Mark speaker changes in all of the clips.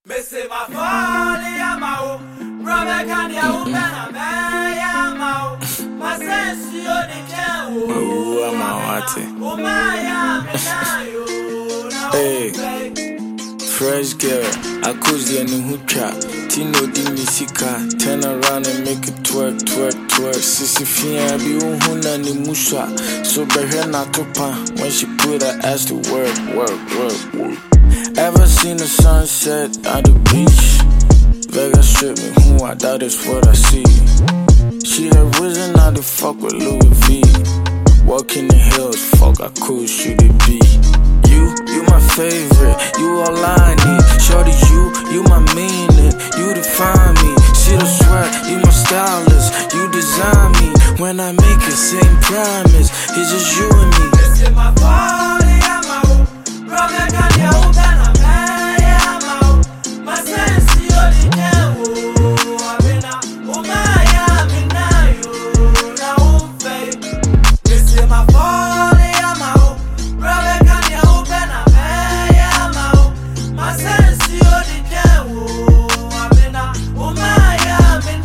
Speaker 1: Missy my folly, I'm out. Brother, can you open a man? I'm out. My sense, you're the cow.
Speaker 2: Oh, I'm out.
Speaker 1: Oh, my,
Speaker 2: Hey, fresh girl, I could the new trap. Tino di misika, turn around and make it twerk, twerk, twerk. Sissy Fia be unhuna ni musha. So behe na topa when she put her ass to work, work, work, work. Ever seen the sunset at the beach? Vegas strip me, who I doubt is what I see. She had risen out the fuck with Louis V. Walking the hills, fuck, I could shoot it be. You my favorite, you all I need. Shorty, you my meaning, you define me. See the sweat, you my stylist, you design me. When I make it, same promise, it's just you and me.
Speaker 1: This is my body, I'm out. Brother, can you open a man? I'm out. My sense, you're the cow. I've been out. Oh, my, I'm in now, fake. This is my body, I'm out. Brother, can you open a man? I'm out. My sense, you're the cow. I've been out. Oh, my, I'm in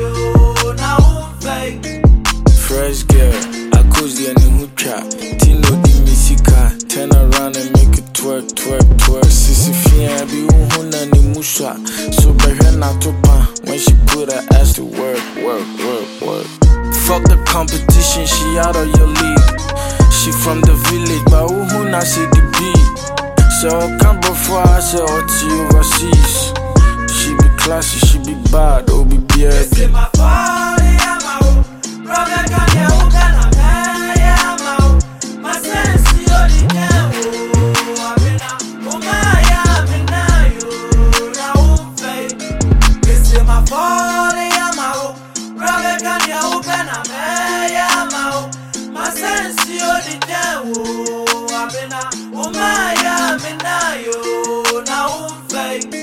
Speaker 1: now, fake.
Speaker 2: Fresh girl, I coach the new trap. Tino di misika, turn around and make it twerk, twerk, twerk. Sissy Fia be unhuna ni musha. So behe na topa when she put her ass to work, work, work, work. Fuck the competition, she out of your league. She from the village, but unhuna say the beat. So come before I say overseas. She be classy, she be bad, oh be
Speaker 1: This is
Speaker 2: BRB.
Speaker 1: my body, I'm out. Brother, can you open a man? I'm out. My sense, you're the cow. I've been out. Oh, my, I'm in now, fake. This is my body, I'm out. Brother, can you open a man? I'm out. My sense, you're the cow. I've been out. Oh, my, I'm in now, fake.